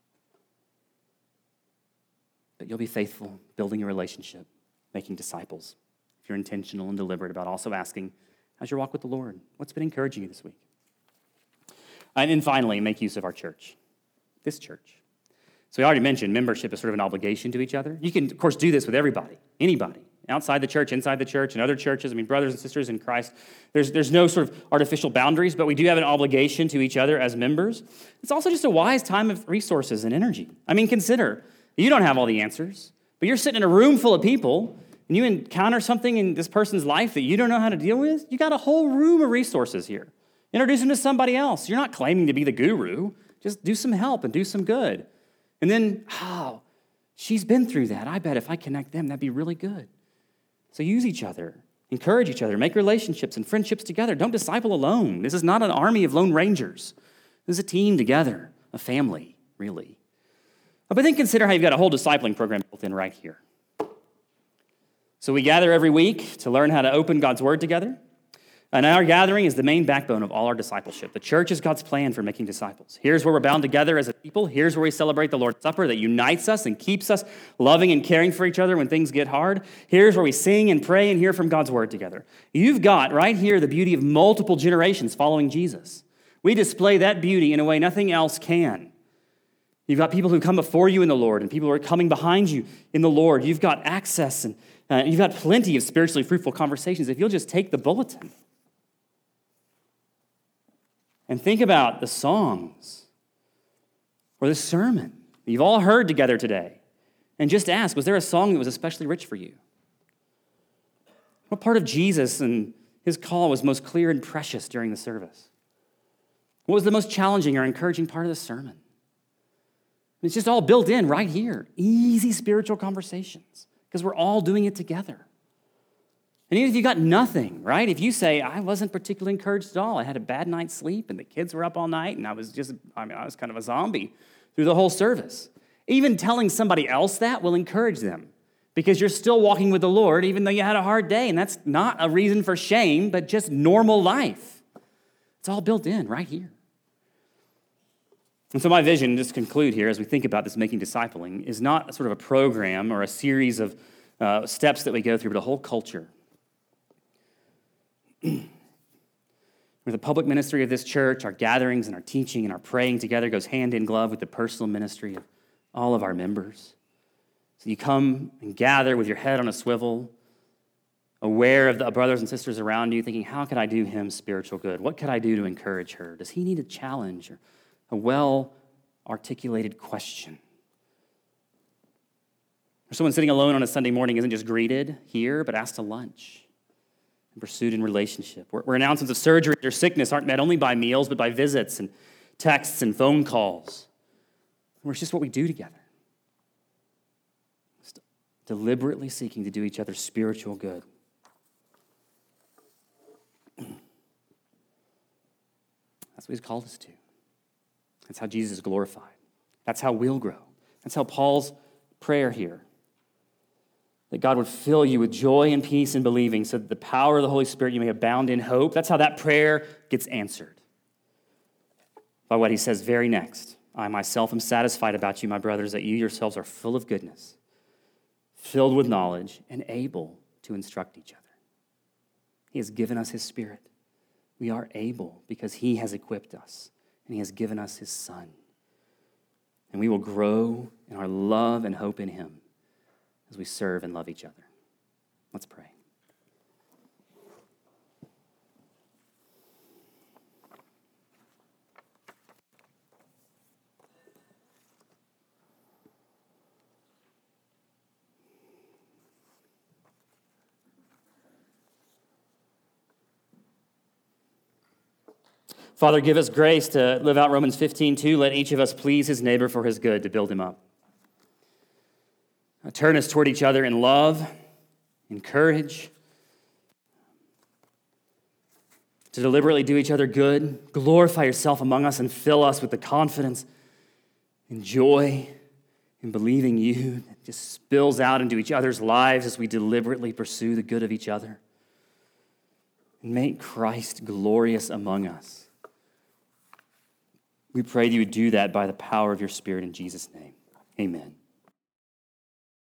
But you'll be faithful, building a relationship, making disciples. If you're intentional and deliberate about also asking, how's your walk with the Lord? What's been encouraging you this week? And then finally, make use of our church, this church. So we already mentioned membership is sort of an obligation to each other. You can, of course, do this with everybody, anybody, outside the church, inside the church, and other churches. I mean, brothers and sisters in Christ. There's, there's no sort of artificial boundaries, but we do have an obligation to each other as members. It's also just a wise time of resources and energy. I mean, consider, you don't have all the answers, but you're sitting in a room full of people, and you encounter something in this person's life that you don't know how to deal with. You got a whole room of resources here. Introduce them to somebody else. You're not claiming to be the guru. Just do some help and do some good. And then, oh, she's been through that. I bet if I connect them, that'd be really good. So use each other. Encourage each other. Make relationships and friendships together. Don't disciple alone. This is not an army of lone rangers. This is a team together, a family, really. But then consider how you've got a whole discipling program built in right here. So we gather every week to learn how to open God's Word together. And our gathering is the main backbone of all our discipleship. The church is God's plan for making disciples. Here's where we're bound together as a people. Here's where we celebrate the Lord's Supper that unites us and keeps us loving and caring for each other when things get hard. Here's where we sing and pray and hear from God's Word together. You've got right here the beauty of multiple generations following Jesus. We display that beauty in a way nothing else can. You've got people who come before you in the Lord and people who are coming behind you in the Lord. You've got access and uh, you've got plenty of spiritually fruitful conversations if you'll just take the bulletin. And think about the songs or the sermon that you've all heard together today. And just ask, was there a song that was especially rich for you? What part of Jesus and his call was most clear and precious during the service? What was the most challenging or encouraging part of the sermon? It's just all built in right here. Easy spiritual conversations because we're all doing it together. And even if you got nothing, right? If you say, I wasn't particularly encouraged at all. I had a bad night's sleep and the kids were up all night and I was just, I mean, I was kind of a zombie through the whole service. Even telling somebody else that will encourage them because you're still walking with the Lord even though you had a hard day. And that's not a reason for shame, but just normal life. It's all built in right here. And so my vision, just to conclude here as we think about this making discipling, is not sort of a program or a series of uh, steps that we go through, but a whole culture. Where the public ministry of this church, our gatherings and our teaching and our praying together goes hand in glove with the personal ministry of all of our members. So you come and gather with your head on a swivel, aware of the brothers and sisters around you, thinking, how could I do him spiritual good? What could I do to encourage her? Does he need a challenge or a well-articulated question? Or someone sitting alone on a Sunday morning isn't just greeted here, but asked to lunch and pursued in relationship. Where, where announcements of surgery or sickness aren't met only by meals, but by visits and texts and phone calls. Where it's just what we do together. Just deliberately seeking to do each other's spiritual good. That's what he's called us to. That's how Jesus is glorified. That's how we'll grow. That's how Paul's prayer here, that God would fill you with joy and peace in believing so that the power of the Holy Spirit you may abound in hope. That's how that prayer gets answered. By what he says very next. I myself am satisfied about you, my brothers, that you yourselves are full of goodness, filled with knowledge, and able to instruct each other. He has given us his Spirit. We are able because he has equipped us, and he has given us his Son. And we will grow in our love and hope in him as we serve and love each other. Let's pray. Father, give us grace to live out Romans fifteen two. Let each of us please his neighbor for his good, to build him up. Turn us toward each other in love, in courage, to deliberately do each other good. Glorify yourself among us and fill us with the confidence and joy in believing you that just spills out into each other's lives as we deliberately pursue the good of each other. And make Christ glorious among us. We pray that you would do that by the power of your Spirit in Jesus' name. Amen.